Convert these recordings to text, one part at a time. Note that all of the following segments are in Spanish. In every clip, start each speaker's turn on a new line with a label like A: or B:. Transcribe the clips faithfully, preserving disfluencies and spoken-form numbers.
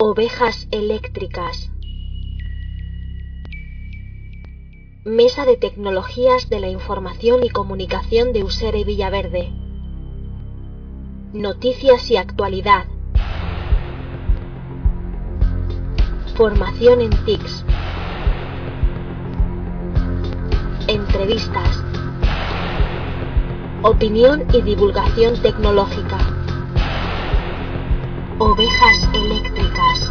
A: Ovejas eléctricas. Mesa de Tecnologías de la Información y Comunicación de Usera Villaverde. Noticias y actualidad. Formación en T I Cs. Entrevistas. Opinión y divulgación tecnológica. Ovejas eléctricas.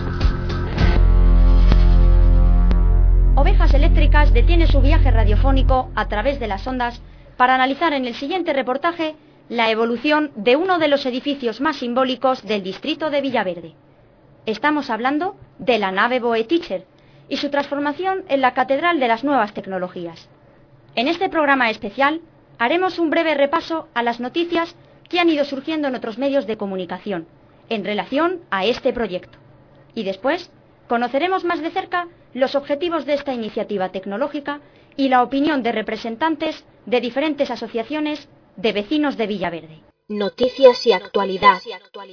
B: Ovejas Eléctricas detiene su viaje radiofónico a través de las ondas para analizar en el siguiente reportaje la evolución de uno de los edificios más simbólicos del distrito de Villaverde. Estamos hablando de la nave Boe-Teacher y su transformación en la Catedral de las Nuevas Tecnologías. En este programa especial haremos un breve repaso a las noticias que han ido surgiendo en otros medios de comunicación en relación a este proyecto. Y después conoceremos más de cerca los objetivos de esta iniciativa tecnológica y la opinión de representantes de diferentes asociaciones de vecinos de Villaverde.
A: Noticias y actualidad.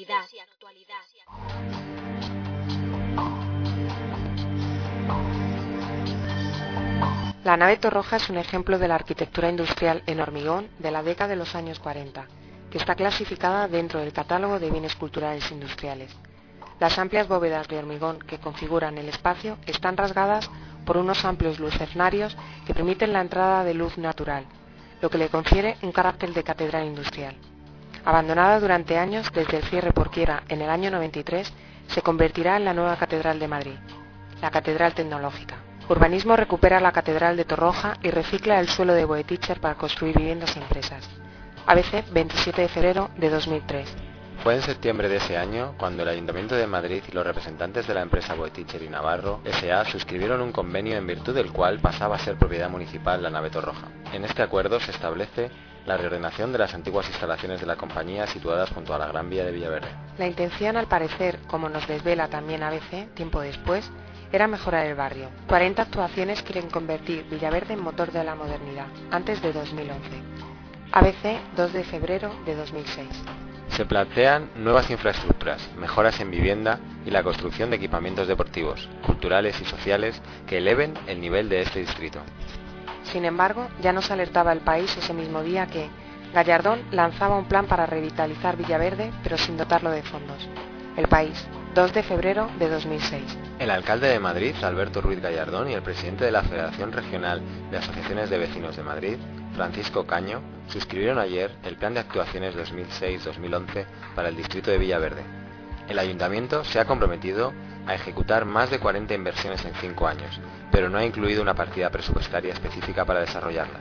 C: La nave Torroja es un ejemplo de la arquitectura industrial en hormigón de la década de los años cuarenta, que está clasificada dentro del catálogo de bienes culturales industriales. Las amplias bóvedas de hormigón que configuran el espacio están rasgadas por unos amplios lucernarios que permiten la entrada de luz natural, lo que le confiere un carácter de catedral industrial. Abandonada durante años desde el cierre por quiebra en el año noventa y tres, se convertirá en la nueva Catedral de Madrid, la Catedral Tecnológica. Urbanismo recupera la Catedral de Torroja y recicla el suelo de Boe-Teacher para construir viviendas e empresas. A B C, veintisiete de febrero de dos mil tres.
D: Fue en septiembre de ese año cuando el Ayuntamiento de Madrid y los representantes de la empresa Boe-Teacher y Navarro S A suscribieron un convenio en virtud del cual pasaba a ser propiedad municipal la nave Torroja. En este acuerdo se establece la reordenación de las antiguas instalaciones de la compañía situadas junto a la Gran Vía de Villaverde.
C: La intención, al parecer, como nos desvela también A B C, tiempo después, era mejorar el barrio. cuarenta actuaciones quieren convertir Villaverde en motor de la modernidad, antes de dos mil once. A B C, dos de febrero de dos mil seis.
D: Se plantean nuevas infraestructuras, mejoras en vivienda y la construcción de equipamientos deportivos, culturales y sociales que eleven el nivel de este distrito.
C: Sin embargo, ya nos alertaba El País ese mismo día que Gallardón lanzaba un plan para revitalizar Villaverde, pero sin dotarlo de fondos. El País, dos de febrero de dos mil seis.
D: El alcalde de Madrid, Alberto Ruiz Gallardón, y el presidente de la Federación Regional de Asociaciones de Vecinos de Madrid, Francisco Caño, suscribieron ayer el Plan de Actuaciones dos mil seis dos mil once para el distrito de Villaverde. El ayuntamiento se ha comprometido a ejecutar más de cuarenta inversiones en cinco años, pero no ha incluido una partida presupuestaria específica para desarrollarlas.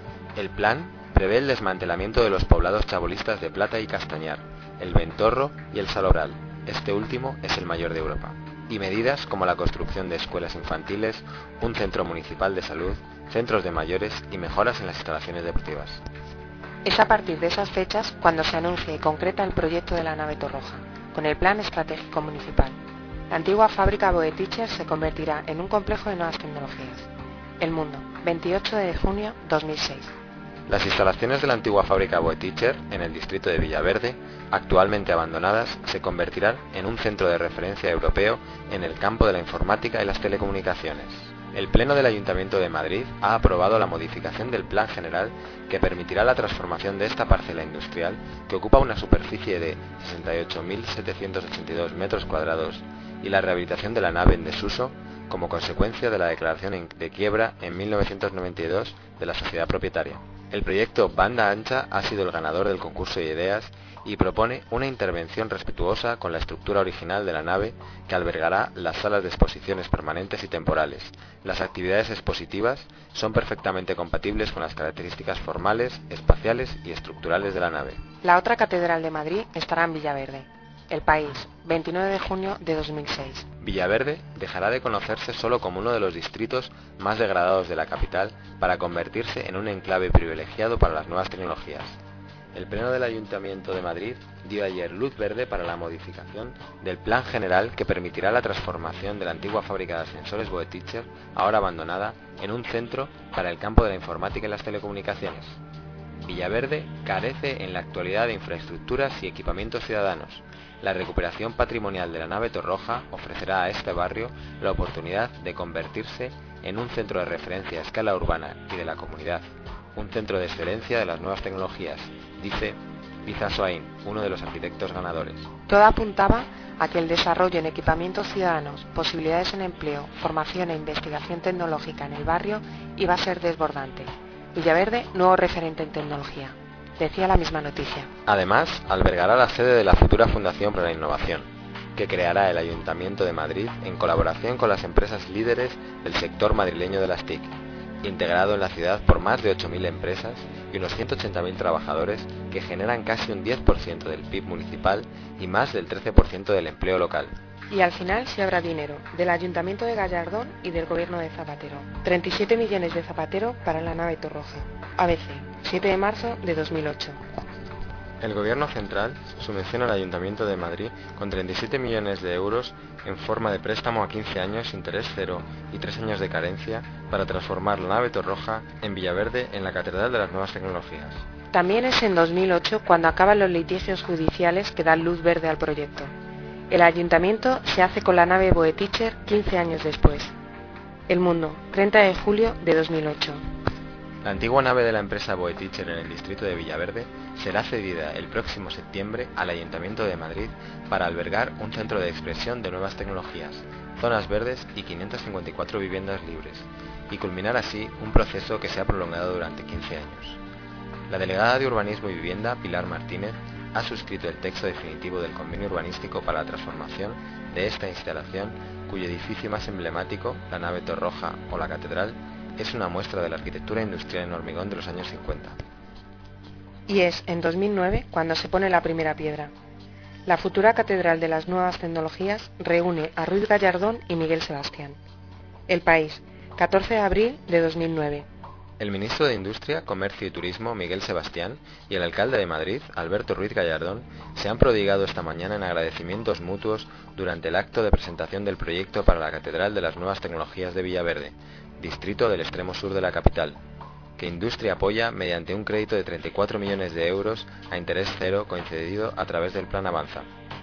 D: El plan prevé el desmantelamiento de los poblados chabolistas de Plata y Castañar, el Ventorro y el Salobral. Este último es el mayor de Europa. Y medidas como la construcción de escuelas infantiles, un centro municipal de salud, centros de mayores y mejoras en las instalaciones deportivas.
C: Es a partir de esas fechas cuando se anuncia y concreta el proyecto de la nave Torroja, con el Plan Estratégico Municipal. La antigua fábrica Boe-Teacher se convertirá en un complejo de nuevas tecnologías. El Mundo, veintiocho de junio de dos mil seis.
D: Las instalaciones de la antigua fábrica Boe-Teacher en el distrito de Villaverde, actualmente abandonadas, se convertirán en un centro de referencia europeo en el campo de la informática y las telecomunicaciones. El Pleno del Ayuntamiento de Madrid ha aprobado la modificación del Plan General que permitirá la transformación de esta parcela industrial, que ocupa una superficie de sesenta y ocho mil setecientos ochenta y dos metros cuadrados, y la rehabilitación de la nave en desuso, como consecuencia de la declaración de quiebra en mil novecientos noventa y dos de la sociedad propietaria. El proyecto Banda Ancha ha sido el ganador del concurso de ideas y propone una intervención respetuosa con la estructura original de la nave que albergará las salas de exposiciones permanentes y temporales. Las actividades expositivas son perfectamente compatibles con las características formales, espaciales y estructurales de la nave.
C: La otra Catedral de Madrid estará en Villaverde. El País, veintinueve de junio de dos mil seis.
D: Villaverde dejará de conocerse solo como uno de los distritos más degradados de la capital para convertirse en un enclave privilegiado para las nuevas tecnologías. El Pleno del Ayuntamiento de Madrid dio ayer luz verde para la modificación del Plan General que permitirá la transformación de la antigua fábrica de ascensores Boe-Teacher, ahora abandonada, en un centro para el campo de la informática y las telecomunicaciones. Villaverde carece en la actualidad de infraestructuras y equipamientos ciudadanos. La recuperación patrimonial de la nave Torroja ofrecerá a este barrio la oportunidad de convertirse en un centro de referencia a escala urbana y de la comunidad, un centro de excelencia de las nuevas tecnologías, dice Iza Soain, uno de los arquitectos ganadores.
C: Todo apuntaba a que el desarrollo en equipamientos ciudadanos, posibilidades en empleo, formación e investigación tecnológica en el barrio iba a ser desbordante. Villaverde, nuevo referente en tecnología, decía la misma noticia.
D: Además, albergará la sede de la futura Fundación para la Innovación, que creará el Ayuntamiento de Madrid en colaboración con las empresas líderes del sector madrileño de las T I C, integrado en la ciudad por más de ocho mil empresas y unos ciento ochenta mil trabajadores que generan casi un diez por ciento del P I B municipal y más del trece por ciento del empleo local.
C: Y al final sí habrá dinero, del Ayuntamiento de Gallardón y del Gobierno de Zapatero. treinta y siete millones de Zapatero para la nave Torroja. A B C, siete de marzo de dos mil ocho.
D: El Gobierno central subvenciona al Ayuntamiento de Madrid con treinta y siete millones de euros en forma de préstamo a quince años, interés cero y tres años de carencia para transformar la nave Torroja en Villaverde en la Catedral de las Nuevas Tecnologías.
C: También es en dos mil ocho cuando acaban los litigios judiciales que dan luz verde al proyecto. El Ayuntamiento se hace con la nave Boe-Teacher quince años después. El Mundo, treinta de julio de dos mil ocho.
D: La antigua nave de la empresa Boe-Teacher en el distrito de Villaverde será cedida el próximo septiembre al Ayuntamiento de Madrid para albergar un centro de expresión de nuevas tecnologías, zonas verdes y quinientas cincuenta y cuatro viviendas libres, y culminar así un proceso que se ha prolongado durante quince años. La delegada de Urbanismo y Vivienda, Pilar Martínez, ha suscrito el texto definitivo del convenio urbanístico para la transformación de esta instalación, cuyo edificio más emblemático, la nave Torroja o la Catedral, es una muestra de la arquitectura industrial en hormigón de los años cincuenta.
C: Y es en dos mil nueve cuando se pone la primera piedra. La futura Catedral de las Nuevas Tecnologías reúne a Ruiz Gallardón y Miguel Sebastián. El País, catorce de abril de dos mil nueve.
D: El ministro de Industria, Comercio y Turismo, Miguel Sebastián, y el alcalde de Madrid, Alberto Ruiz Gallardón, se han prodigado esta mañana en agradecimientos mutuos durante el acto de presentación del proyecto para la Catedral de las Nuevas Tecnologías de Villaverde, distrito del extremo sur de la capital, que Industria apoya mediante un crédito de treinta y cuatro millones de euros a interés cero concedido a través del Plan Avanza.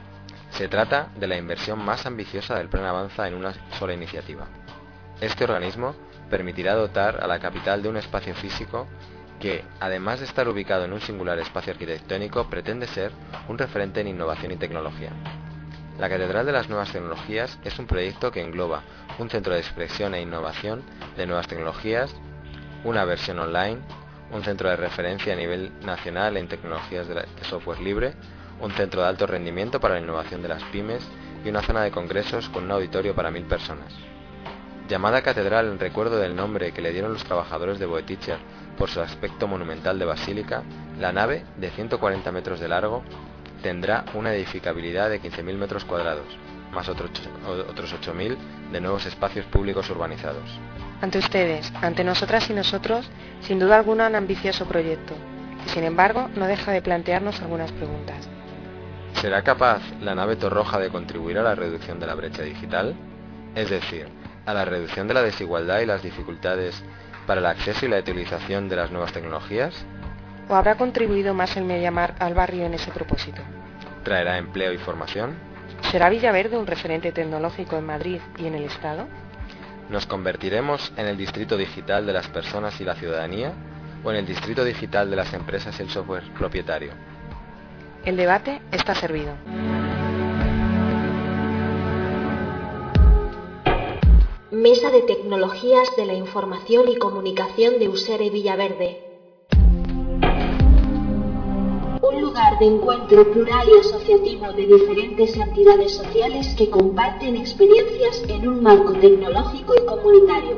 D: Se trata de la inversión más ambiciosa del Plan Avanza en una sola iniciativa. Este organismo permitirá dotar a la capital de un espacio físico que, además de estar ubicado en un singular espacio arquitectónico, pretende ser un referente en innovación y tecnología. La Catedral de las Nuevas Tecnologías es un proyecto que engloba un centro de expresión e innovación de nuevas tecnologías, una versión online, un centro de referencia a nivel nacional en tecnologías de software libre, un centro de alto rendimiento para la innovación de las pymes y una zona de congresos con un auditorio para mil personas. Llamada Catedral en recuerdo del nombre que le dieron los trabajadores de Boe-Teacher por su aspecto monumental de basílica, la nave, de ciento cuarenta metros de largo, tendrá una edificabilidad de quince mil metros cuadrados, más otros ocho mil de nuevos espacios públicos urbanizados.
C: Ante ustedes, ante nosotras y nosotros, sin duda alguna un ambicioso proyecto, y sin embargo no deja de plantearnos algunas preguntas.
D: ¿Será capaz la nave Torroja de contribuir a la reducción de la brecha digital? Es decir, a la reducción de la desigualdad y las dificultades para el acceso y la utilización de las nuevas tecnologías?
C: ¿O habrá contribuido más el Mediamar al barrio en ese propósito?
D: ¿Traerá empleo y formación?
C: ¿Será Villaverde un referente tecnológico en Madrid y en el Estado?
D: ¿Nos convertiremos en el distrito digital de las personas y la ciudadanía o en el distrito digital de las empresas y el software propietario?
C: El debate está servido.
A: Mesa de Tecnologías de la Información y Comunicación de Usere Villaverde. Un lugar de encuentro plural y asociativo de diferentes entidades sociales que comparten experiencias en un marco tecnológico y comunitario.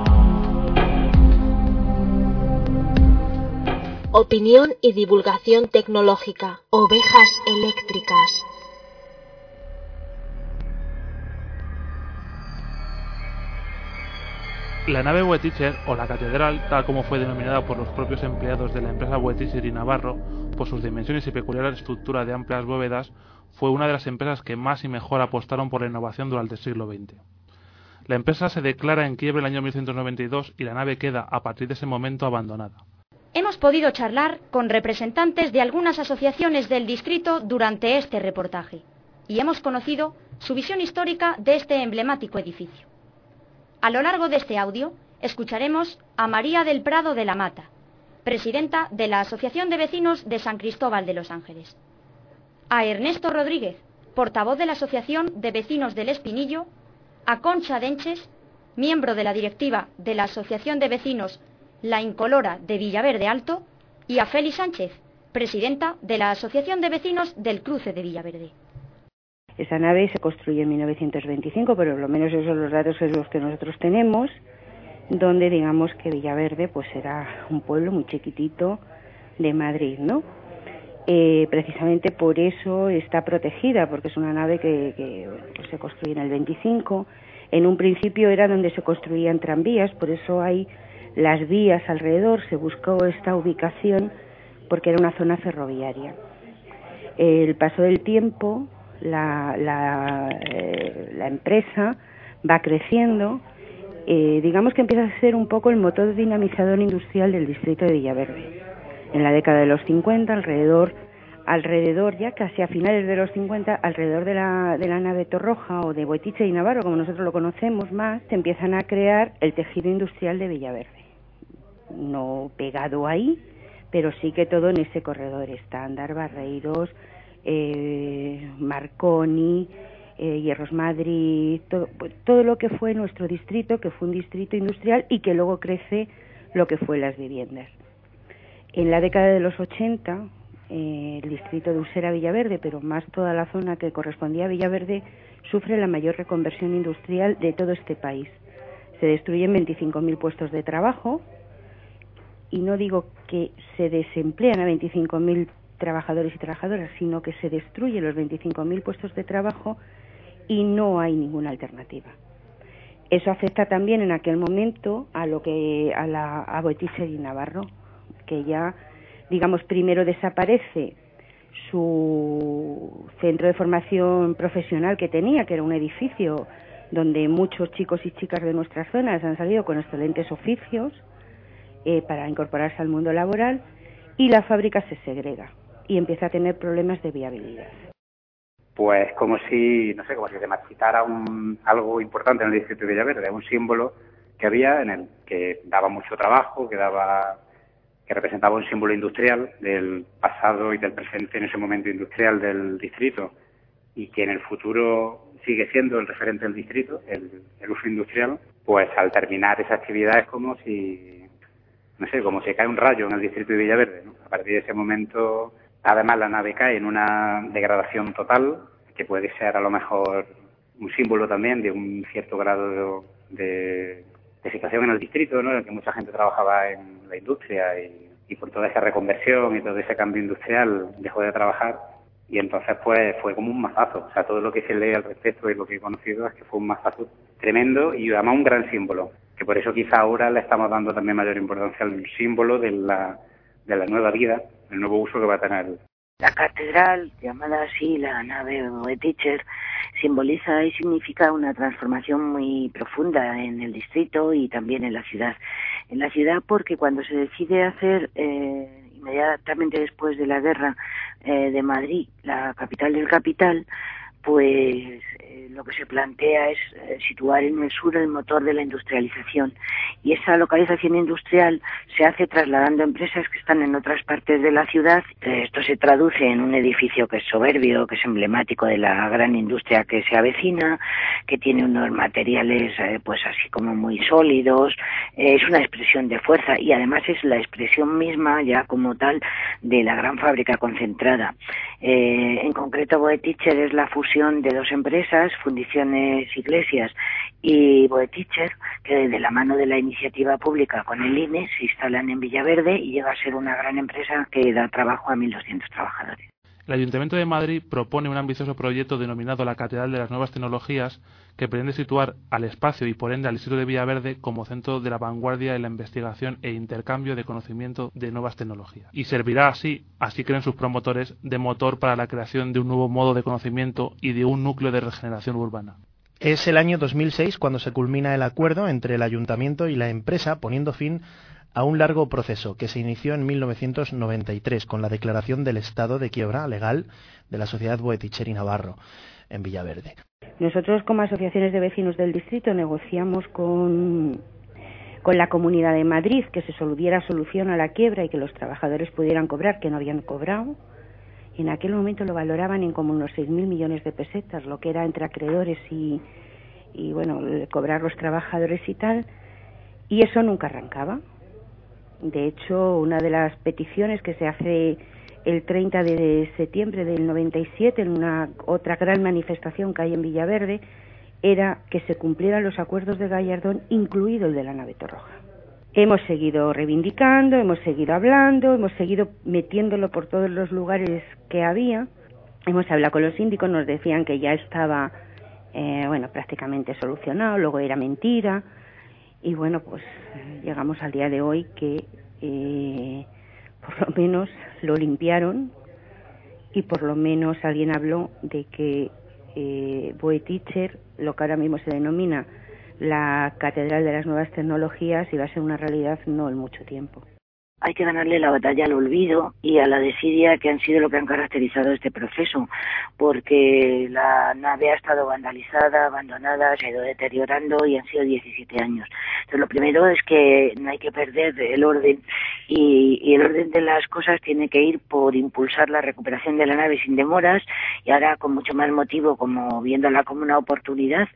A: Opinión y divulgación tecnológica. Ovejas eléctricas.
E: La nave Boe-Teacher, o la Catedral, tal como fue denominada por los propios empleados de la empresa Boe-Teacher y Navarro, por sus dimensiones y peculiar estructura de amplias bóvedas, fue una de las empresas que más y mejor apostaron por la innovación durante el siglo veinte. La empresa se declara en quiebra en el año mil novecientos noventa y dos y la nave queda, a partir de ese momento, abandonada.
B: Hemos podido charlar con representantes de algunas asociaciones del distrito durante este reportaje y hemos conocido su visión histórica de este emblemático edificio. A lo largo de este audio escucharemos a María del Prado de la Mata, presidenta de la Asociación de Vecinos de San Cristóbal de los Ángeles, a Ernesto Rodríguez, portavoz de la Asociación de Vecinos del Espinillo, a Concha Denches, miembro de la directiva de la Asociación de Vecinos La Incolora de Villaverde Alto, y a Feli Sánchez, presidenta de la Asociación de Vecinos del Cruce de Villaverde.
F: Esa nave se construyó en mil novecientos veinticinco, pero por lo menos esos son los datos que los que nosotros tenemos, donde digamos que Villaverde pues era un pueblo muy chiquitito de Madrid, ¿no? Eh, precisamente por eso está protegida, porque es una nave que, que bueno, pues se construye en el veinticinco. En un principio era donde se construían tranvías, por eso hay las vías alrededor, se buscó esta ubicación porque era una zona ferroviaria. El paso del tiempo, la, la, eh, la empresa va creciendo, eh, digamos que empieza a ser un poco el motor dinamizador industrial del distrito de Villaverde. En la década de los cincuenta, alrededor, alrededor ya casi a finales de los cincuenta, alrededor de la, de la nave Torroja o de Boetiche y Navarro, como nosotros lo conocemos más, se empiezan a crear el tejido industrial de Villaverde. No pegado ahí, pero sí que todo en ese corredor, Estándar, Barreiros, eh, Marconi, eh, Hierros Madrid, todo, todo lo que fue nuestro distrito, que fue un distrito industrial y que luego crece lo que fue las viviendas. En la década de los ochenta, eh, el distrito de Usera Villaverde, pero más toda la zona que correspondía a Villaverde, sufre la mayor reconversión industrial de todo este país. Se destruyen veinticinco mil puestos de trabajo, y no digo que se desemplean a veinticinco mil trabajadores y trabajadoras, sino que se destruyen los veinticinco mil puestos de trabajo y no hay ninguna alternativa. Eso afecta también en aquel momento a lo que a la a Boetiche y Navarro, que ya, digamos, primero desaparece su centro de formación profesional que tenía, que era un edificio donde muchos chicos y chicas de nuestras zonas han salido con excelentes oficios eh, para incorporarse al mundo laboral, y la fábrica se segrega y empieza a tener problemas de viabilidad.
G: Pues como si, no sé, como si se marchitara un, algo importante en el distrito de Villaverde, un símbolo que había en el que daba mucho trabajo, que daba que representaba un símbolo industrial del pasado y del presente en ese momento industrial del distrito, y que en el futuro sigue siendo el referente del distrito, el, el uso industrial. Pues al terminar esa actividad es como si, no sé, como si cae un rayo en el distrito de Villaverde, ¿no? A partir de ese momento, además la nave cae en una degradación total, que puede ser a lo mejor un símbolo también de un cierto grado de, de situación en el distrito, ¿no? En el que mucha gente trabajaba en la industria y, y por toda esa reconversión y todo ese cambio industrial dejó de trabajar, y entonces pues fue como un mazazo. O sea, todo lo que se lee al respecto y lo que he conocido es que fue un mazazo tremendo y además un gran símbolo, que por eso quizá ahora le estamos dando también mayor importancia al símbolo de la, de la nueva vida, el nuevo uso que va a tener.
H: La catedral, llamada así la nave Boetiche, simboliza y significa una transformación muy profunda en el distrito y también en la ciudad. En la ciudad porque cuando se decide hacer, eh, inmediatamente después de la guerra, eh, de Madrid, la capital del capital, pues eh, lo que se plantea es eh, situar en el sur el motor de la industrialización, y esa localización industrial se hace trasladando empresas que están en otras partes de la ciudad. Esto se traduce en un edificio que es soberbio, que es emblemático de la gran industria que se avecina, que tiene unos materiales eh, pues así como muy sólidos, eh, es una expresión de fuerza y además es la expresión misma ya como tal de la gran fábrica concentrada. Eh, en concreto Boetiche es la fusión de dos empresas, Fundiciones Iglesias y Boetiche, que de la mano de la iniciativa pública con el I N E se instalan en Villaverde y llega a ser una gran empresa que da trabajo a mil doscientos trabajadores.
E: El Ayuntamiento de Madrid propone un ambicioso proyecto denominado la Catedral de las Nuevas Tecnologías, que pretende situar al espacio y por ende al distrito de Villaverde como centro de la vanguardia en la investigación e intercambio de conocimiento de nuevas tecnologías. Y servirá así, así creen sus promotores, de motor para la creación de un nuevo modo de conocimiento y de un núcleo de regeneración urbana.
I: Es el año dos mil seis cuando se culmina el acuerdo entre el Ayuntamiento y la empresa, poniendo fin a un largo proceso que se inició en mil novecientos noventa y tres con la declaración del estado de quiebra legal de la Sociedad Boeticher y Navarro en Villaverde.
F: Nosotros, como asociaciones de vecinos del distrito, negociamos con, con la Comunidad de Madrid que se diera solución a la quiebra y que los trabajadores pudieran cobrar, que no habían cobrado. Y en aquel momento lo valoraban en como unos seis mil millones de pesetas, lo que era entre acreedores y, y bueno, cobrar los trabajadores y tal. Y eso nunca arrancaba. De hecho, una de las peticiones que se hace el treinta de septiembre del noventa y siete, en una otra gran manifestación que hay en Villaverde, era que se cumplieran los acuerdos de Gallardón, incluido el de la nave Torroja. Hemos seguido reivindicando, hemos seguido hablando, hemos seguido metiéndolo por todos los lugares que había. Hemos hablado con los síndicos, nos decían que ya estaba, eh, bueno, prácticamente solucionado, luego era mentira. Y bueno, pues llegamos al día de hoy que eh, por lo menos lo limpiaron y por lo menos alguien habló de que eh, Boeticher, lo que ahora mismo se denomina la Catedral de las Nuevas Tecnologías, iba a ser una realidad no en mucho tiempo.
H: Hay que ganarle la batalla al olvido y a la desidia, que han sido lo que han caracterizado este proceso, porque la nave ha estado vandalizada, abandonada, se ha ido deteriorando y han sido diecisiete años. Entonces, lo primero es que no hay que perder el orden y, y el orden de las cosas tiene que ir por impulsar la recuperación de la nave sin demoras, y ahora con mucho más motivo, como viéndola como una oportunidad,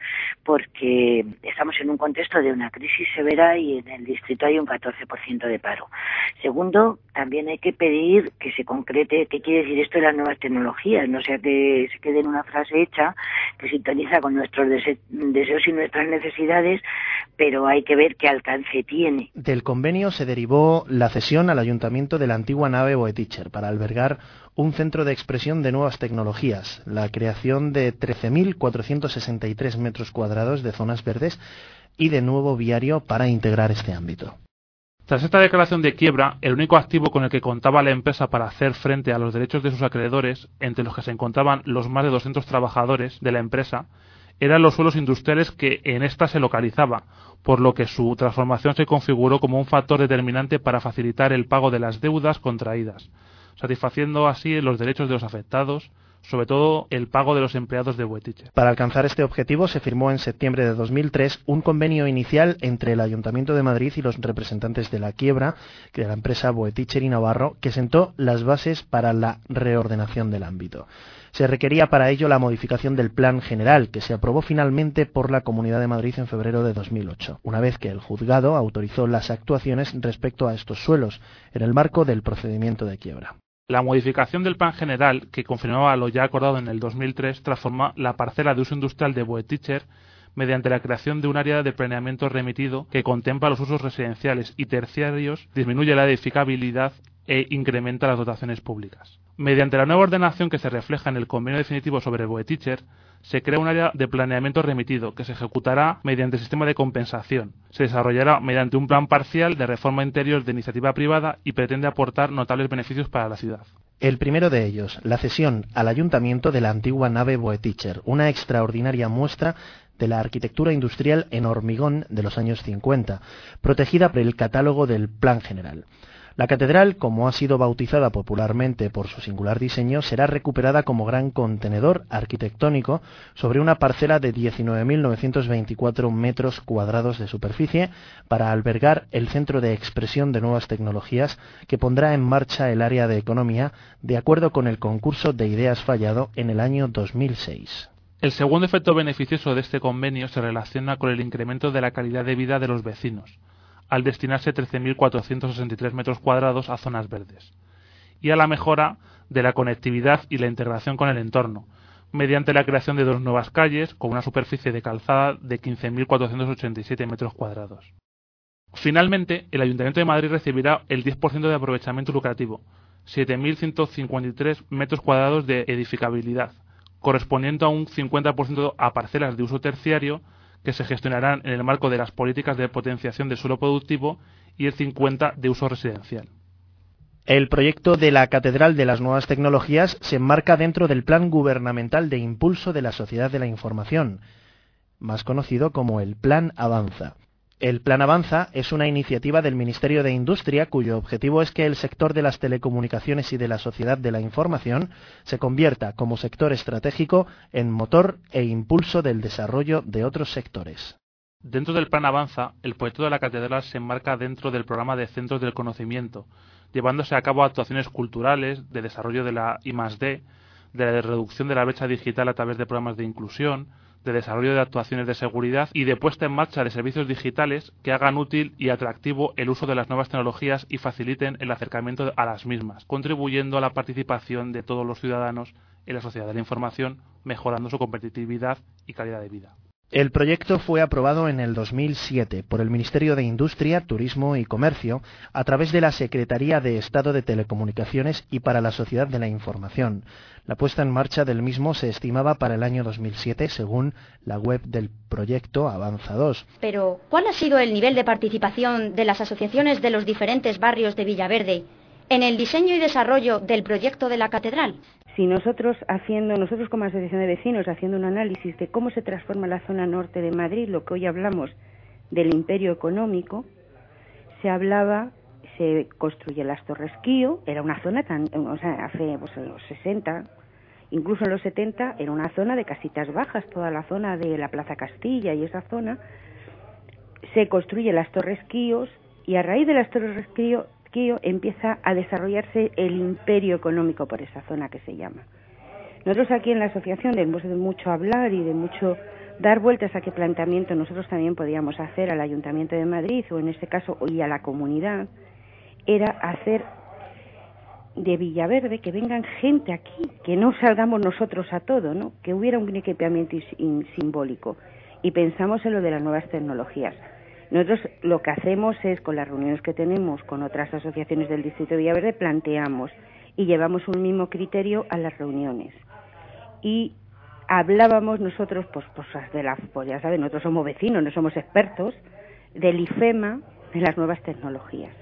H: porque estamos en un contexto de una crisis severa y en el distrito hay un catorce por ciento de paro. Segundo, también hay que pedir que se concrete qué quiere decir esto de las nuevas tecnologías, no sea que se quede en una frase hecha que sintoniza con nuestros dese- deseos y nuestras necesidades, pero hay que ver qué alcance tiene.
I: Del convenio se derivó la cesión al ayuntamiento de la antigua nave Boeticher para albergar un centro de expresión de nuevas tecnologías, la creación de trece mil cuatrocientos sesenta y tres metros cuadrados de zonas verdes y de nuevo viario para integrar este ámbito.
E: Tras esta declaración de quiebra, el único activo con el que contaba la empresa para hacer frente a los derechos de sus acreedores, entre los que se encontraban los más de doscientos trabajadores de la empresa, eran los suelos industriales que en esta se localizaba, por lo que su transformación se configuró como un factor determinante para facilitar el pago de las deudas contraídas, satisfaciendo así los derechos de los afectados, sobre todo el pago de los empleados de Boeticher.
I: Para alcanzar este objetivo se firmó en septiembre de dos mil tres un convenio inicial entre el Ayuntamiento de Madrid y los representantes de la quiebra, de la empresa Boeticher y Navarro, que sentó las bases para la reordenación del ámbito. Se requería para ello la modificación del Plan General, que se aprobó finalmente por la Comunidad de Madrid en febrero de dos mil ocho, una vez que el juzgado autorizó las actuaciones respecto a estos suelos, en el marco del procedimiento de quiebra.
E: La modificación del Plan General, que confirmaba lo ya acordado en el dos mil tres, transformó la parcela de uso industrial de Boeticher mediante la creación de un área de planeamiento remitido que contempla los usos residenciales y terciarios, disminuye la edificabilidad e incrementa las dotaciones públicas. Mediante la nueva ordenación que se refleja en el convenio definitivo sobre Boeticher, se crea un área de planeamiento remitido que se ejecutará mediante el sistema de compensación. Se desarrollará mediante un plan parcial de reforma interior de iniciativa privada y pretende aportar notables beneficios para la ciudad.
I: El primero de ellos, la cesión al ayuntamiento de la antigua nave Boeticher, una extraordinaria muestra de la arquitectura industrial en hormigón de los años cincuenta, protegida por el catálogo del Plan General. La catedral, como ha sido bautizada popularmente por su singular diseño, será recuperada como gran contenedor arquitectónico sobre una parcela de diecinueve mil novecientos veinticuatro metros cuadrados de superficie para albergar el Centro de Expresión de Nuevas Tecnologías que pondrá en marcha el área de economía de acuerdo con el concurso de ideas fallado en el año dos mil seis.
E: El segundo efecto beneficioso de este convenio se relaciona con el incremento de la calidad de vida de los vecinos, al destinarse trece mil cuatrocientos sesenta y tres metros cuadrados a zonas verdes, y a la mejora de la conectividad y la integración con el entorno, mediante la creación de dos nuevas calles con una superficie de calzada de quince mil cuatrocientos ochenta y siete metros cuadrados. Finalmente, el Ayuntamiento de Madrid recibirá el diez por ciento de aprovechamiento lucrativo, siete mil ciento cincuenta y tres metros cuadrados de edificabilidad, correspondiendo a un cincuenta por ciento a parcelas de uso terciario que se gestionarán en el marco de las políticas de potenciación del suelo productivo y el cincuenta por ciento de uso residencial.
I: El proyecto de la Catedral de las Nuevas Tecnologías se enmarca dentro del Plan Gubernamental de Impulso de la Sociedad de la Información, más conocido como el Plan Avanza. El Plan Avanza es una iniciativa del Ministerio de Industria cuyo objetivo es que el sector de las telecomunicaciones y de la sociedad de la información se convierta como sector estratégico en motor e impulso del desarrollo de otros sectores.
E: Dentro del Plan Avanza, el proyecto de la Catedral se enmarca dentro del programa de Centros del Conocimiento, llevándose a cabo actuaciones culturales, de desarrollo de la I más D, de la reducción de la brecha digital a través de programas de inclusión, de desarrollo de actuaciones de seguridad y de puesta en marcha de servicios digitales que hagan útil y atractivo el uso de las nuevas tecnologías y faciliten el acercamiento a las mismas, contribuyendo a la participación de todos los ciudadanos en la sociedad de la información, mejorando su competitividad y calidad de vida.
I: El proyecto fue aprobado en el dos mil siete por el Ministerio de Industria, Turismo y Comercio a través de la Secretaría de Estado de Telecomunicaciones y para la Sociedad de la Información. La puesta en marcha del mismo se estimaba para el año dos mil siete, según la web del proyecto Avanza dos.
B: Pero, ¿cuál ha sido el nivel de participación de las asociaciones de los diferentes barrios de Villaverde en el diseño y desarrollo del proyecto de la Catedral?
F: Si nosotros haciendo, nosotros como asociación de vecinos, haciendo un análisis de cómo se transforma la zona norte de Madrid, lo que hoy hablamos del imperio económico, se hablaba, se construye las Torres Quío, era una zona tan, o sea, hace pues, en los sesenta, incluso en los setenta, era una zona de casitas bajas, toda la zona de la Plaza Castilla y esa zona, se construye las Torres Quíos y a raíz de las Torres Quío empieza a desarrollarse el imperio económico por esa zona que se llama. Nosotros aquí en la asociación, después de mucho hablar y de mucho dar vueltas a qué planteamiento nosotros también podíamos hacer al Ayuntamiento de Madrid o en este caso y a la comunidad, era hacer de Villaverde que vengan gente aquí, que no salgamos nosotros a todo, ¿no? Que hubiera un equipamiento simbólico. Y pensamos en lo de las nuevas tecnologías. Nosotros lo que hacemos es, con las reuniones que tenemos con otras asociaciones del Distrito de Villaverde, planteamos y llevamos un mismo criterio a las reuniones. Y hablábamos nosotros, pues, pues, de la, pues ya saben, nosotros somos vecinos, no somos expertos, del IFEMA, de las nuevas tecnologías.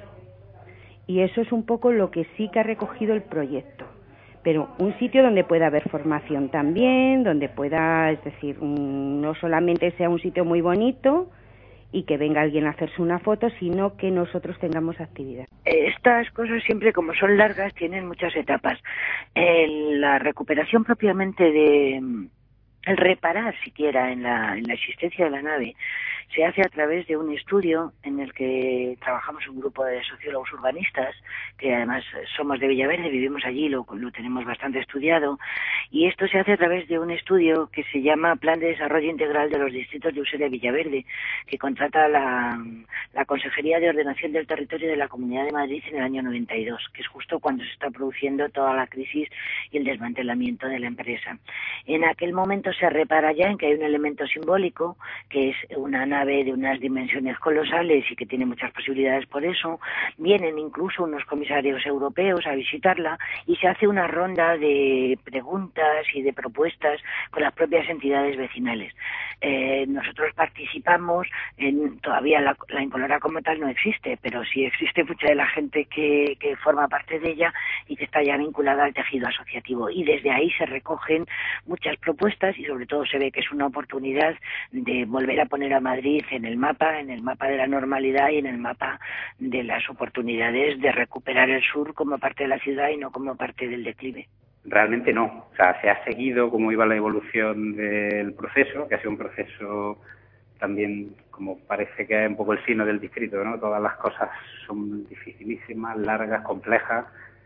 F: Y eso es un poco lo que sí que ha recogido el proyecto. Pero un sitio donde pueda haber formación también, donde pueda, es decir, no solamente sea un sitio muy bonito y que venga alguien a hacerse una foto, sino que nosotros tengamos actividad.
H: Estas cosas siempre, como son largas, tienen muchas etapas. Eh, la recuperación propiamente de... el reparar siquiera en la, en la existencia de la nave se hace a través de un estudio en el que trabajamos un grupo de sociólogos urbanistas, que además somos de Villaverde, vivimos allí, lo, lo tenemos bastante estudiado, y esto se hace a través de un estudio que se llama Plan de Desarrollo Integral de los Distritos de Usera y Villaverde, que contrata la, la Consejería de Ordenación del Territorio de la Comunidad de Madrid en el año noventa y dos, que es justo cuando se está produciendo toda la crisis y el desmantelamiento de la empresa. En aquel momento se repara ya en que hay un elemento simbólico, que es una nave de unas dimensiones colosales y que tiene muchas posibilidades por eso. Vienen incluso unos comisarios europeos a visitarla y se hace una ronda de preguntas y de propuestas con las propias entidades vecinales. Eh, nosotros participamos, en, todavía la, la Incolora como tal no existe, pero sí existe mucha de la gente que, que forma parte de ella y que está ya vinculada al tejido asociativo, y desde ahí se recogen muchas propuestas y sobre todo se ve que es una oportunidad de volver a poner a Madrid en el mapa, en el mapa de la normalidad y en el mapa de las oportunidades de recuperar el sur como parte de la ciudad y no como parte del declive.
G: Realmente no, o sea, se ha seguido cómo iba la evolución del proceso, que ha sido un proceso también, como parece que es un poco el signo del distrito, ¿no? Todas las cosas son dificilísimas, largas, complejas,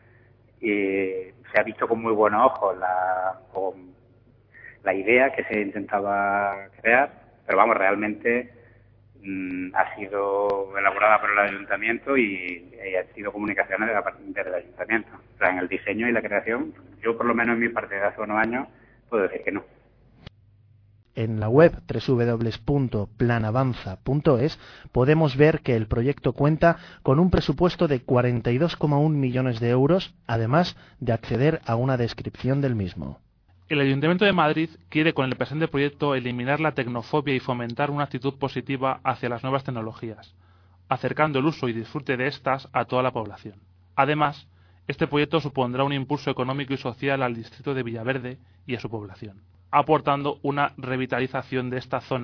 G: y se ha visto con muy buenos ojos la, con la idea que se intentaba crear, pero vamos, realmente mmm, ha sido elaborada por el ayuntamiento y, y ha sido comunicaciones de la parte del ayuntamiento. O sea, en el diseño y la creación, yo por lo menos en mi parte de hace unos años, puedo decir que no.
I: En la web doble u doble u doble u punto plan avanza punto es podemos ver que el proyecto cuenta con un presupuesto de cuarenta y dos coma uno millones de euros, además de acceder a una descripción del mismo.
E: El Ayuntamiento de Madrid quiere con el presente proyecto eliminar la tecnofobia y fomentar una actitud positiva hacia las nuevas tecnologías, acercando el uso y disfrute de estas a toda la población. Además, este proyecto supondrá un impulso económico y social al distrito de Villaverde y a su población, aportando una revitalización de esta zona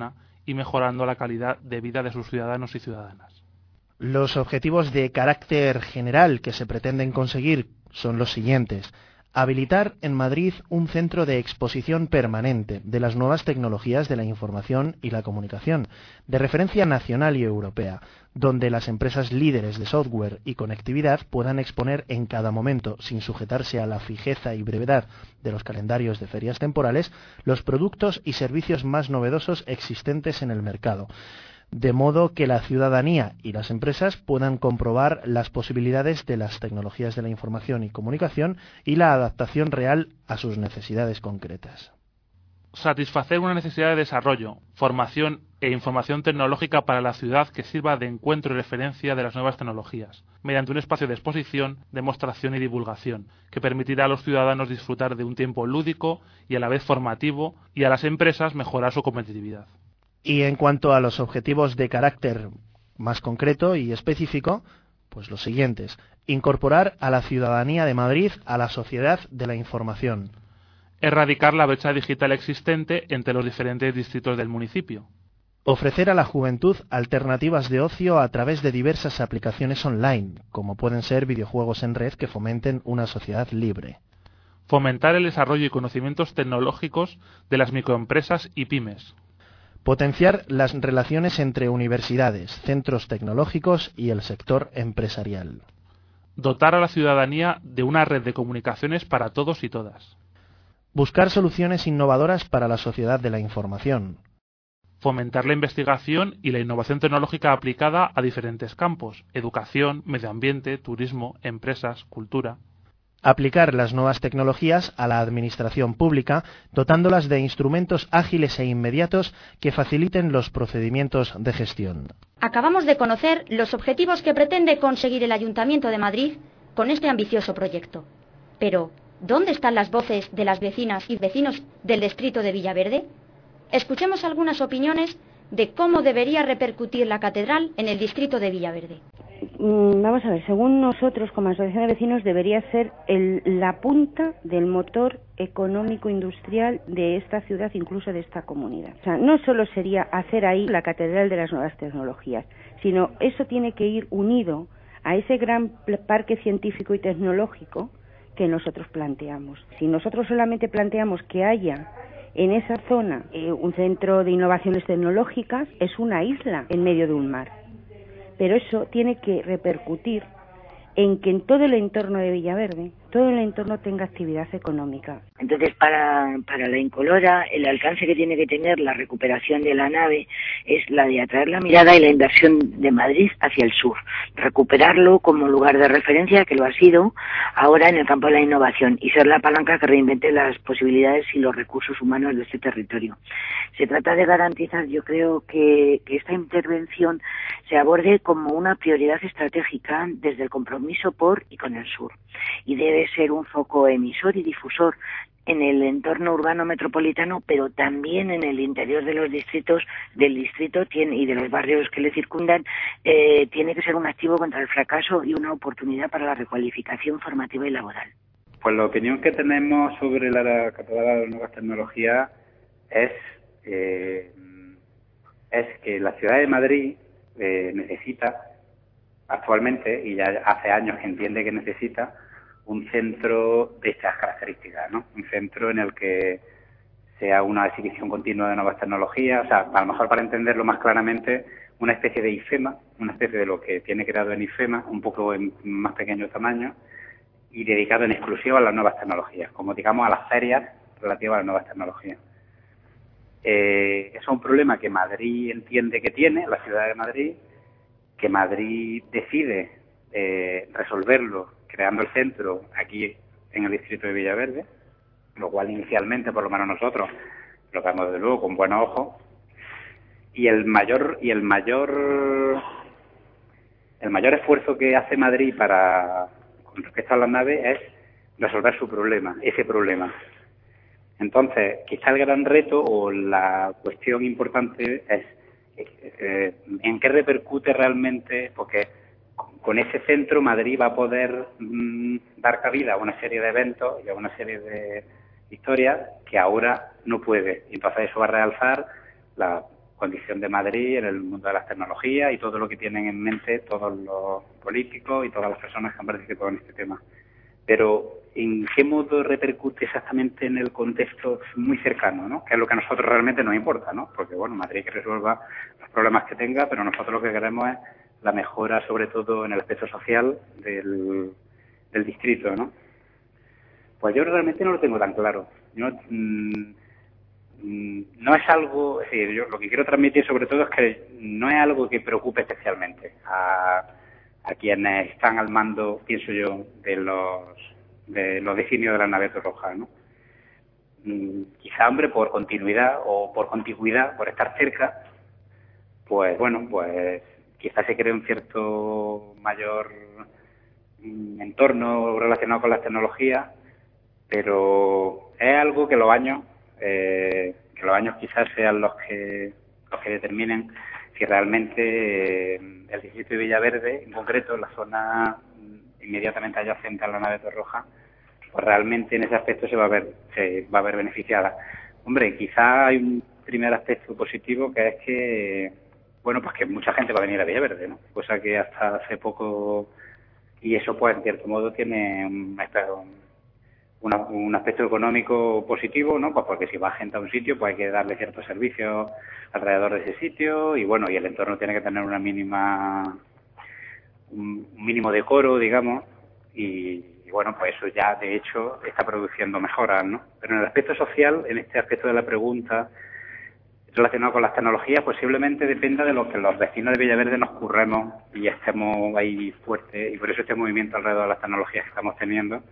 E: y mejorando la calidad de vida de sus ciudadanos y ciudadanas.
I: Los objetivos de carácter general que se pretenden conseguir son los siguientes: habilitar en Madrid un centro de exposición permanente de las nuevas tecnologías de la información y la comunicación, de referencia nacional y europea, donde las empresas líderes de software y conectividad puedan exponer en cada momento, sin sujetarse a la fijeza y brevedad de los calendarios de ferias temporales, los productos y servicios más novedosos existentes en el mercado, de modo que la ciudadanía y las empresas puedan comprobar las posibilidades de las tecnologías de la información y comunicación y la adaptación real a sus necesidades concretas.
E: Satisfacer una necesidad de desarrollo, formación e información tecnológica para la ciudad que sirva de encuentro y referencia de las nuevas tecnologías, mediante un espacio de exposición, demostración y divulgación, que permitirá a los ciudadanos disfrutar de un tiempo lúdico y a la vez formativo, y a las empresas mejorar su competitividad.
I: Y en cuanto a los objetivos de carácter más concreto y específico, pues los siguientes: incorporar a la ciudadanía de Madrid a la sociedad de la información.
E: Erradicar la brecha digital existente entre los diferentes distritos del municipio.
I: Ofrecer a la juventud alternativas de ocio a través de diversas aplicaciones online, como pueden ser videojuegos en red que fomenten una sociedad libre.
E: Fomentar el desarrollo y conocimientos tecnológicos de las microempresas y pymes.
I: Potenciar las relaciones entre universidades, centros tecnológicos y el sector empresarial.
E: Dotar a la ciudadanía de una red de comunicaciones para todos y todas.
I: Buscar soluciones innovadoras para la sociedad de la información.
E: Fomentar la investigación y la innovación tecnológica aplicada a diferentes campos: educación, medio ambiente, turismo, empresas, cultura.
I: Aplicar las nuevas tecnologías a la administración pública, dotándolas de instrumentos ágiles e inmediatos que faciliten los procedimientos de gestión.
B: Acabamos de conocer los objetivos que pretende conseguir el Ayuntamiento de Madrid con este ambicioso proyecto. Pero, ¿dónde están las voces de las vecinas y vecinos del distrito de Villaverde? Escuchemos algunas opiniones de cómo debería repercutir la catedral en el distrito de Villaverde.
F: Vamos a ver, según nosotros como asociación de vecinos debería ser el, la punta del motor económico-industrial de esta ciudad, incluso de esta comunidad. O sea, no solo sería hacer ahí la catedral de las nuevas tecnologías, sino eso tiene que ir unido a ese gran parque científico y tecnológico que nosotros planteamos. Si nosotros solamente planteamos que haya en esa zona eh, un centro de innovaciones tecnológicas, es una isla en medio de un mar. Pero eso tiene que repercutir en que en todo el entorno de Villaverde, todo el entorno tenga actividad económica.
H: Entonces, para, para la Incolora, el alcance que tiene que tener la recuperación de la nave es la de atraer la mirada y la inversión de Madrid hacia el sur, recuperarlo como lugar de referencia, que lo ha sido ahora en el campo de la innovación, y ser la palanca que reinvente las posibilidades y los recursos humanos de este territorio. Se trata de garantizar, yo creo, que, que esta intervención se aborde como una prioridad estratégica desde el compromiso por y con el sur, y debe ser un foco emisor y difusor en el entorno urbano metropolitano, pero también en el interior de los distritos del distrito tiene, y de los barrios que le circundan, eh, tiene que ser un activo contra el fracaso y una oportunidad para la recualificación formativa y laboral.
G: Pues la opinión que tenemos sobre la Catedral de las Nuevas Tecnologías es, eh, es que la ciudad de Madrid eh, necesita actualmente, y ya hace años que entiende que necesita, un centro de estas características, ¿no? Un centro en el que sea una exhibición continua de nuevas tecnologías, o sea, a lo mejor para entenderlo más claramente, una especie de IFEMA, una especie de lo que tiene creado en IFEMA, un poco en más pequeño tamaño, y dedicado en exclusiva a las nuevas tecnologías, como digamos a las ferias relativas a las nuevas tecnologías. Eh, es un problema que Madrid entiende que tiene, la ciudad de Madrid, que Madrid decide eh, resolverlo creando el centro aquí en el distrito de Villaverde, lo cual inicialmente, por lo menos nosotros, lo vemos desde luego con buenos ojos, y el mayor y el mayor el mayor esfuerzo que hace Madrid para con respecto a las naves es resolver su problema, ese problema. Entonces, quizá el gran reto o la cuestión importante es eh, en qué repercute realmente, porque con ese centro Madrid va a poder mmm, dar cabida a una serie de eventos y a una serie de historias que ahora no puede. Y entonces eso va a realzar la condición de Madrid en el mundo de las tecnologías y todo lo que tienen en mente todos los políticos y todas las personas que han participado en este tema. Pero ¿en qué modo repercute exactamente en el contexto muy cercano, ¿no? Que es lo que a nosotros realmente nos importa, ¿no? Porque, bueno, Madrid que resuelva los problemas que tenga, pero nosotros lo que queremos es la mejora, sobre todo en el aspecto social del, del distrito, ¿no? Pues yo realmente no lo tengo tan claro. Yo, mmm, no es algo, es decir, yo lo que quiero transmitir sobre todo es que no es algo que preocupe especialmente a, a quienes están al mando, pienso yo, de los de los designios de la nave roja, ¿no? Mm, quizá, hombre, por continuidad o por contigüidad, por estar cerca, pues bueno, pues quizá se cree un cierto mayor mm, entorno relacionado con las tecnologías, pero es algo que los años Eh, que los años quizás sean los que los que determinen si realmente eh, el distrito de Villaverde, en concreto la zona inmediatamente adyacente a la nave Torroja, pues realmente en ese aspecto se va a ver se va a ver beneficiada. Hombre, quizá hay un primer aspecto positivo que es que, bueno, pues que mucha gente va a venir a Villaverde, ¿no? Cosa que hasta hace poco, y eso pues en cierto modo tiene un, Una, un aspecto económico positivo, ¿no? Pues porque si va gente a un sitio, pues hay que darle ciertos servicios alrededor de ese sitio y bueno, y el entorno tiene que tener una mínima, un mínimo decoro, digamos, y, y bueno, pues eso ya de hecho está produciendo mejoras, ¿no? Pero en el aspecto social, en este aspecto de la pregunta relacionado con las tecnologías, posiblemente dependa de lo que los vecinos de Villaverde nos curremos y estemos ahí fuertes, y por eso este movimiento alrededor de las tecnologías que estamos teniendo,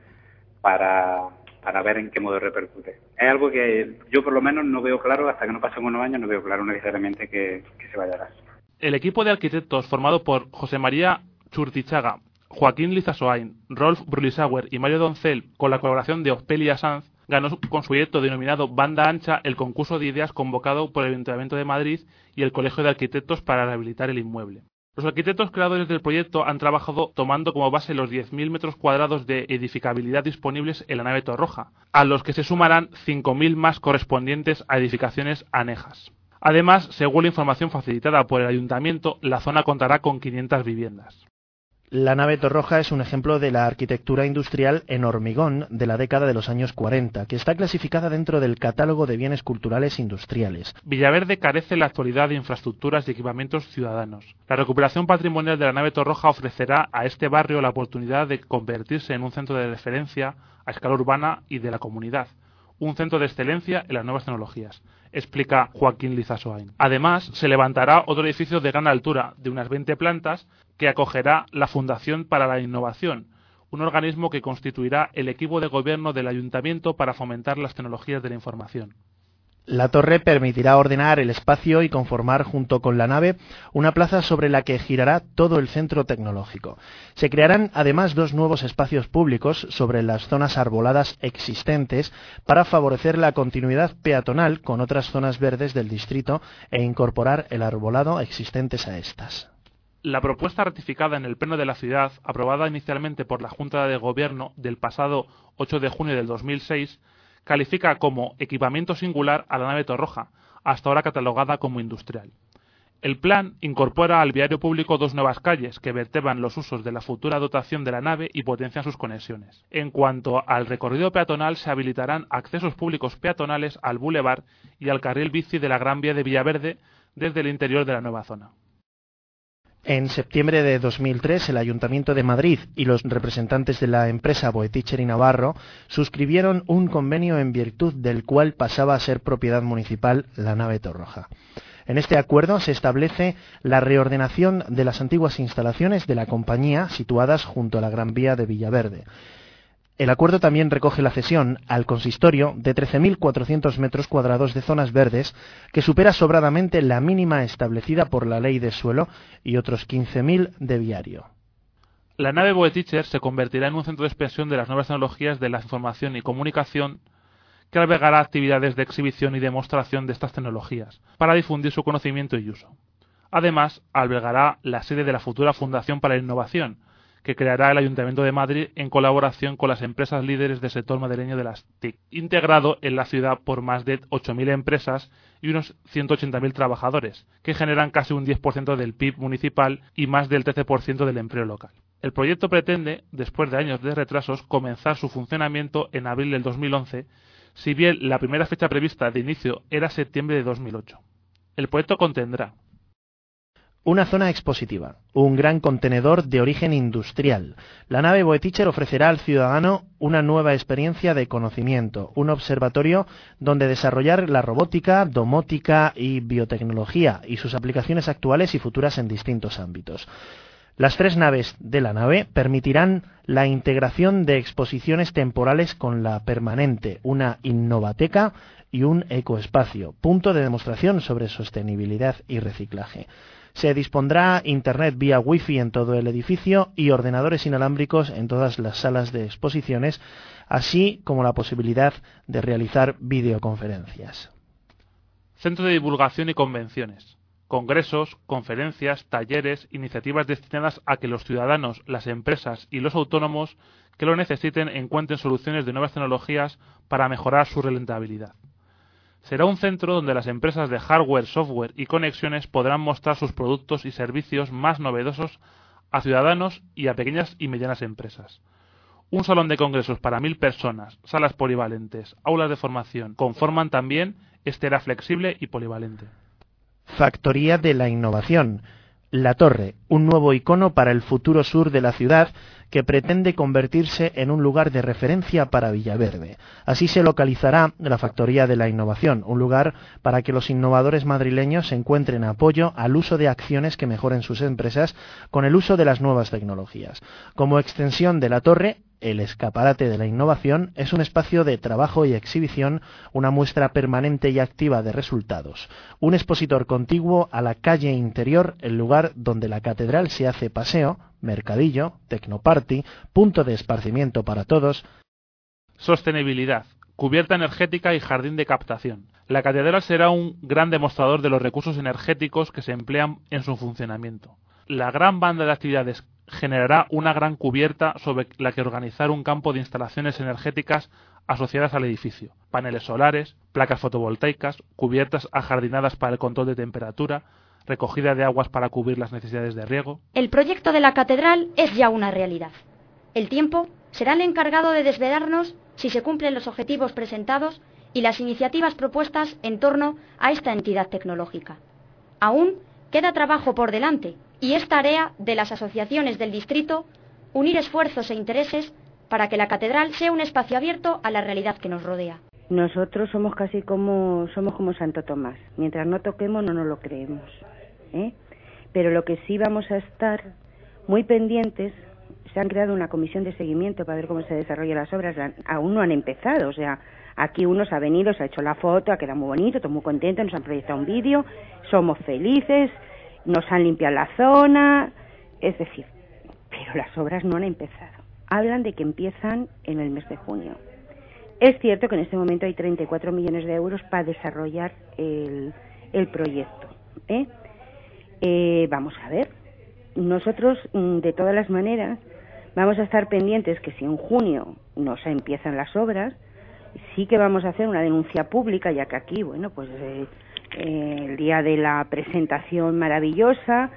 G: para para ver en qué modo repercute. Es algo que yo por lo menos no veo claro, hasta que no pasen unos años no veo claro necesariamente que, que se vaya a dar.
E: El equipo de arquitectos formado por José María Churtichaga, Joaquín Lizasoain, Rolf Brulisauer y Mario Doncel, con la colaboración de Ospelia Sanz, ganó con su proyecto denominado Banda Ancha el concurso de ideas convocado por el Ayuntamiento de Madrid y el Colegio de Arquitectos para rehabilitar el inmueble. Los arquitectos creadores del proyecto han trabajado tomando como base los diez mil metros cuadrados de edificabilidad disponibles en la nave Torroja, a los que se sumarán cinco mil más correspondientes a edificaciones anejas. Además, según la información facilitada por el Ayuntamiento, la zona contará con quinientas viviendas.
I: La nave Torroja es un ejemplo de la arquitectura industrial en hormigón de la década de los años cuarenta, que está clasificada dentro del catálogo de bienes culturales industriales.
E: Villaverde carece en la actualidad de infraestructuras y equipamientos ciudadanos. La recuperación patrimonial de la nave Torroja ofrecerá a este barrio la oportunidad de convertirse en un centro de referencia a escala urbana y de la comunidad, un centro de excelencia en las nuevas tecnologías, explica Joaquín Lizasoain. Además, se levantará otro edificio de gran altura, de unas veinte plantas, que acogerá la Fundación para la Innovación, un organismo que constituirá el equipo de gobierno del Ayuntamiento para fomentar las tecnologías de la información.
I: La torre permitirá ordenar el espacio y conformar junto con la nave una plaza sobre la que girará todo el centro tecnológico. Se crearán además dos nuevos espacios públicos sobre las zonas arboladas existentes para favorecer la continuidad peatonal con otras zonas verdes del distrito e incorporar el arbolado existentes a estas.
E: La propuesta ratificada en el Pleno de la Ciudad, aprobada inicialmente por la Junta de Gobierno del pasado ocho de junio del dos mil seis, califica como equipamiento singular a la nave Torroja, hasta ahora catalogada como industrial. El plan incorpora al viario público dos nuevas calles que vertebran los usos de la futura dotación de la nave y potencian sus conexiones. En cuanto al recorrido peatonal, se habilitarán accesos públicos peatonales al bulevar y al carril bici de la Gran Vía de Villaverde desde el interior de la nueva zona.
I: En septiembre de dos mil tres, el Ayuntamiento de Madrid y los representantes de la empresa Boeticher y Navarro suscribieron un convenio en virtud del cual pasaba a ser propiedad municipal la nave Torroja. En este acuerdo se establece la reordenación de las antiguas instalaciones de la compañía situadas junto a la Gran Vía de Villaverde. El acuerdo también recoge la cesión al consistorio de trece mil cuatrocientos metros cuadrados de zonas verdes, que supera sobradamente la mínima establecida por la ley de suelo, y otros quince mil de viario.
E: La nave Boeticher se convertirá en un centro de expresión de las nuevas tecnologías de la información y comunicación, que albergará actividades de exhibición y demostración de estas tecnologías, para difundir su conocimiento y uso. Además, albergará la sede de la futura Fundación para la Innovación, que creará el Ayuntamiento de Madrid en colaboración con las empresas líderes del sector madrileño de las T I C, integrado en la ciudad por más de ocho mil empresas y unos ciento ochenta mil trabajadores, que generan casi un diez por ciento del P I B municipal y más del trece por ciento del empleo local. El proyecto pretende, después de años de retrasos, comenzar su funcionamiento en abril del dos mil once, si bien la primera fecha prevista de inicio era septiembre de dos mil ocho. El proyecto contendrá
I: una zona expositiva, un gran contenedor de origen industrial. La nave Boeticher ofrecerá al ciudadano una nueva experiencia de conocimiento, un observatorio donde desarrollar la robótica, domótica y biotecnología y sus aplicaciones actuales y futuras en distintos ámbitos. Las tres naves de la nave permitirán la integración de exposiciones temporales con la permanente, una innovateca y un ecoespacio, punto de demostración sobre sostenibilidad y reciclaje. Se dispondrá internet vía wifi en todo el edificio y ordenadores inalámbricos en todas las salas de exposiciones, así como la posibilidad de realizar videoconferencias.
E: Centro de divulgación y convenciones. Congresos, conferencias, talleres, iniciativas destinadas a que los ciudadanos, las empresas y los autónomos que lo necesiten encuentren soluciones de nuevas tecnologías para mejorar su rentabilidad. Será un centro donde las empresas de hardware, software y conexiones podrán mostrar sus productos y servicios más novedosos a ciudadanos y a pequeñas y medianas empresas. Un salón de congresos para mil personas, salas polivalentes, aulas de formación, conforman también este área flexible y polivalente.
I: Factoría de la innovación. La Torre, un nuevo icono para el futuro sur de la ciudad que pretende convertirse en un lugar de referencia para Villaverde. Así se localizará la Factoría de la Innovación, un lugar para que los innovadores madrileños encuentren apoyo al uso de acciones que mejoren sus empresas con el uso de las nuevas tecnologías. Como extensión de la Torre, el escaparate de la innovación es un espacio de trabajo y exhibición, una muestra permanente y activa de resultados, un expositor contiguo a la calle interior, el lugar donde la catedral se hace paseo, mercadillo, tecnoparty, punto de esparcimiento para todos.
E: Sostenibilidad, cubierta energética y jardín de captación. La catedral será un gran demostrador de los recursos energéticos que se emplean en su funcionamiento. La gran banda de actividades generará una gran cubierta sobre la que organizar un campo de instalaciones energéticas asociadas al edificio, paneles solares, placas fotovoltaicas, cubiertas ajardinadas para el control de temperatura, recogida de aguas para cubrir las necesidades de riego.
B: El proyecto de la catedral es ya una realidad. El tiempo será el encargado de desvelarnos si se cumplen los objetivos presentados y las iniciativas propuestas en torno a esta entidad tecnológica. Aún queda trabajo por delante y es tarea de las asociaciones del distrito unir esfuerzos e intereses para que la catedral sea un espacio abierto a la realidad que nos rodea.
F: Nosotros somos casi como somos como Santo Tomás. Mientras no toquemos no nos lo creemos, ¿eh? Pero lo que sí vamos a estar muy pendientes, se han creado una comisión de seguimiento para ver cómo se desarrollan las obras, aún no han empezado, o sea, aquí uno se ha venido, se ha hecho la foto, ha quedado muy bonito, todo muy contento, nos han proyectado un vídeo, somos felices, nos han limpiado la zona, es decir, pero las obras no han empezado. Hablan de que empiezan en el mes de junio. Es cierto que en este momento hay treinta y cuatro millones de euros para desarrollar el, el proyecto, ¿eh? Eh, vamos a ver, nosotros de todas las maneras vamos a estar pendientes que si en junio no se empiezan las obras, sí que vamos a hacer una denuncia pública, ya que aquí, bueno, pues eh, eh, el día de la presentación maravillosa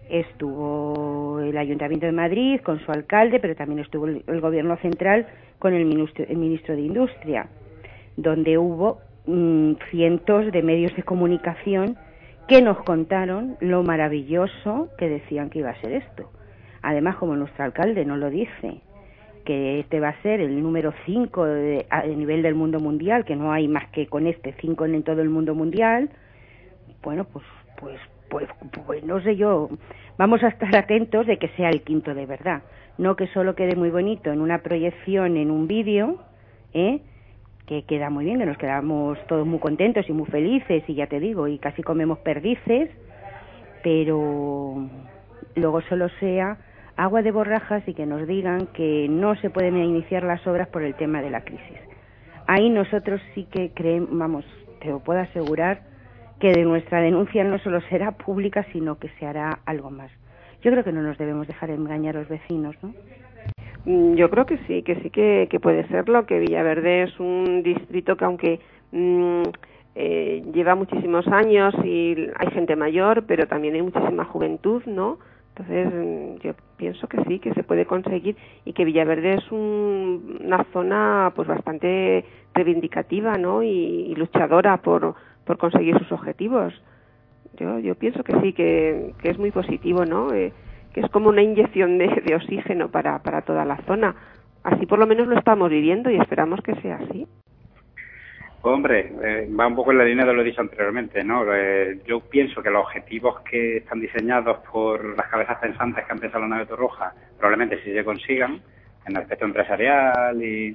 F: estuvo el Ayuntamiento de Madrid con su alcalde, pero también estuvo el, el Gobierno Central con el ministro, el ministro de Industria, donde hubo mmm, cientos de medios de comunicación que nos contaron lo maravilloso que decían que iba a ser esto. Además, como nuestro alcalde nos lo dice, que este va a ser el número cinco de, a nivel del mundo mundial, que no hay más que con este cinco en todo el mundo mundial, bueno, pues, pues, pues, pues no sé yo, vamos a estar atentos de que sea el quinto de verdad, no que solo quede muy bonito en una proyección, en un vídeo, ¿eh? Que queda muy bien, que nos quedamos todos muy contentos y muy felices, y ya te digo, y casi comemos perdices, pero luego solo sea agua de borrajas y que nos digan que no se pueden iniciar las obras por el tema de la crisis. Ahí nosotros sí que creemos, vamos, te lo puedo asegurar, que de nuestra denuncia no solo será pública, sino que se hará algo más. yo creo que no nos debemos dejar engañar a los vecinos, ¿no?
J: Yo creo que sí, que sí que, que puede serlo, que Villaverde es un distrito que aunque mmm, eh, lleva muchísimos años y hay gente mayor, pero también hay muchísima juventud, ¿no? Entonces yo pienso que sí, que se puede conseguir y que Villaverde es un, una zona pues bastante reivindicativa, ¿no? Y, y luchadora por, por conseguir sus objetivos. Yo yo pienso que sí, que, que es muy positivo, ¿no? Eh, que es como una inyección de, de oxígeno para, para toda la zona. Así por lo menos lo estamos viviendo y esperamos que sea así.
G: Hombre, eh, va un poco en la línea de lo dicho anteriormente, ¿no? Eh, yo pienso que los objetivos que están diseñados por las cabezas pensantes que han pensado la nave Torroja, probablemente sí se consigan en el aspecto empresarial y,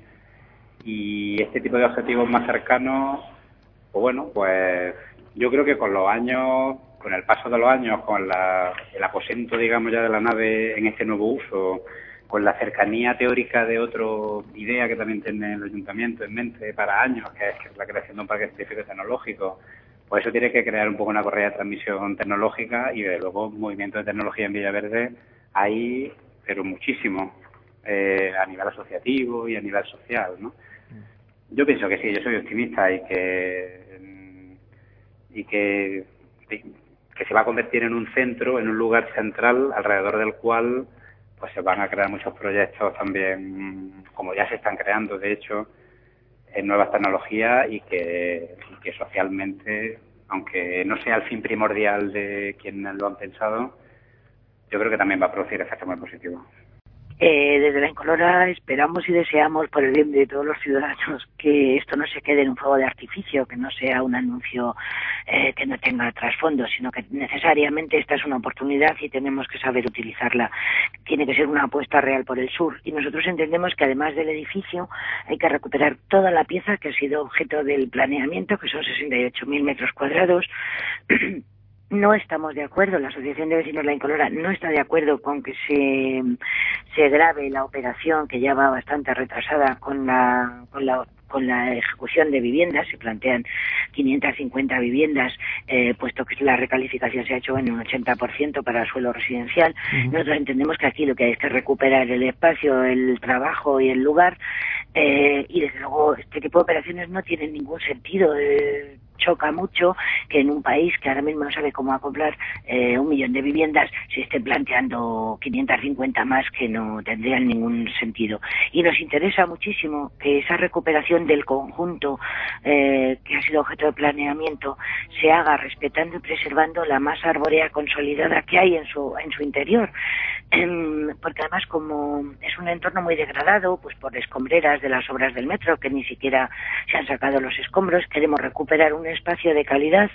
G: y este tipo de objetivos más cercanos, pues bueno, pues yo creo que con los años, con el paso de los años, con la, el aposento, digamos, ya de la nave en este nuevo uso, con la cercanía teórica de otra idea que también tiene el ayuntamiento en mente para años, que es, que es la creación de un parque científico y tecnológico, pues eso tiene que crear un poco una correa de transmisión tecnológica y, desde luego, movimiento de tecnología en Villaverde hay, pero muchísimo, eh, a nivel asociativo y a nivel social, ¿no? Yo pienso que sí, yo soy optimista y que y que que se va a convertir en un centro, en un lugar central alrededor del cual pues se van a crear muchos proyectos también, como ya se están creando, de hecho, en nuevas tecnologías y que, y que socialmente, aunque no sea el fin primordial de quienes lo han pensado, yo creo que también va a producir efectos muy positivos.
H: Eh, desde la Incolora esperamos y deseamos, por el bien de todos los ciudadanos, que esto no se quede en un fuego de artificio, que no sea un anuncio eh, que no tenga trasfondo, sino que necesariamente esta es una oportunidad y tenemos que saber utilizarla. Tiene que ser una apuesta real por el sur y nosotros entendemos que además del edificio hay que recuperar toda la pieza que ha sido objeto del planeamiento, que son sesenta y ocho mil metros cuadrados. No estamos de acuerdo, la Asociación de Vecinos La Incolora no está de acuerdo con que se, se grave la operación, que ya va bastante retrasada con la, con la con la ejecución de viviendas. Se plantean quinientas cincuenta viviendas, eh, puesto que la recalificación se ha hecho en un ochenta por ciento para el suelo residencial. Uh-huh. Nosotros entendemos que aquí lo que hay es que recuperar el espacio, el trabajo y el lugar, eh, y desde luego este tipo de operaciones no tienen ningún sentido. Eh, choca mucho que en un país que ahora mismo no sabe cómo acoplar eh, un millón de viviendas se esté planteando quinientas cincuenta más que no tendrían ningún sentido. Y nos interesa muchísimo que esa recuperación del conjunto eh, que ha sido objeto de planeamiento se haga respetando y preservando la masa arbórea consolidada que hay en su en su interior. Eh, porque además, como es un entorno muy degradado pues por escombreras de las obras del metro, que ni siquiera se han sacado los escombros, queremos recuperar un espacio de calidad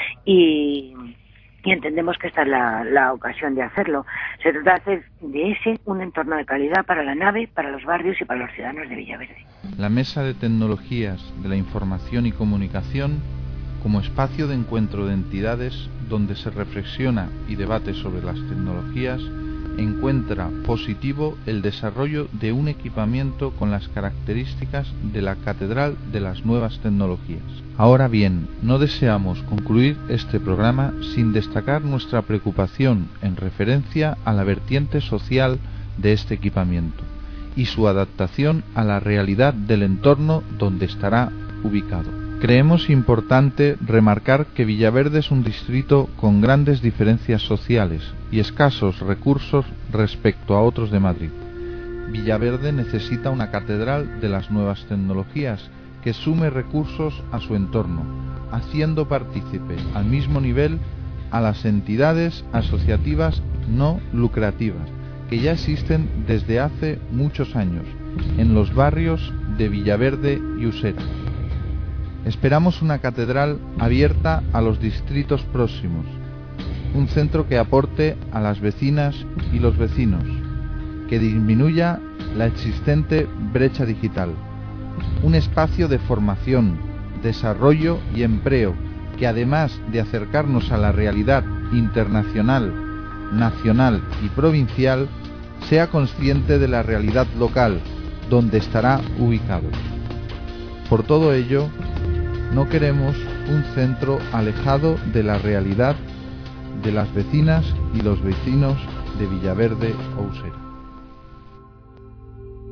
H: y, y entendemos que esta es la, la ocasión de hacerlo. Se trata de hacer de ese un entorno de calidad para la nave, para los barrios y para los ciudadanos de Villaverde.
K: La Mesa de Tecnologías de la Información y Comunicación como espacio de encuentro de entidades donde se reflexiona y debate sobre las tecnologías encuentra positivo el desarrollo de un equipamiento con las características de la Catedral de las Nuevas Tecnologías. Ahora bien, no deseamos concluir este programa sin destacar nuestra preocupación en referencia a la vertiente social de este equipamiento y su adaptación a la realidad del entorno donde estará ubicado. Creemos importante remarcar que Villaverde es un distrito con grandes diferencias sociales y escasos recursos respecto a otros de Madrid. Villaverde necesita una catedral de las nuevas tecnologías que sume recursos a su entorno, haciendo partícipe al mismo nivel a las entidades asociativas no lucrativas que ya existen desde hace muchos años en los barrios de Villaverde y Usera. Esperamos una catedral abierta a los distritos próximos, un centro que aporte a las vecinas y los vecinos, que disminuya la existente brecha digital, un espacio de formación, desarrollo y empleo que, además de acercarnos a la realidad internacional, nacional y provincial, sea consciente de la realidad local donde estará ubicado. Por todo ello, no queremos un centro alejado de la realidad de las vecinas y los vecinos de Villaverde o Usera.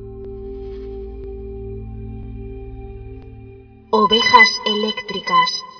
A: Ovejas eléctricas.